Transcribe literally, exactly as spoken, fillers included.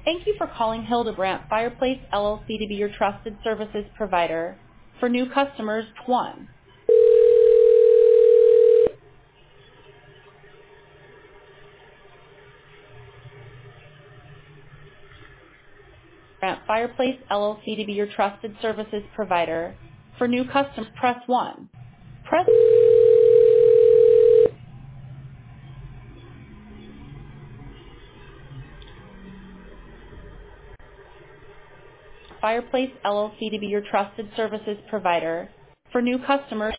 Thank you for calling Hildebrandt Fireplace L L C to be your trusted services provider. For new customers, one. Hildebrandt Fireplace L L C to be your trusted services provider. For new customers, press one. Press Fireplace L L C to be your trusted services provider. For new customers,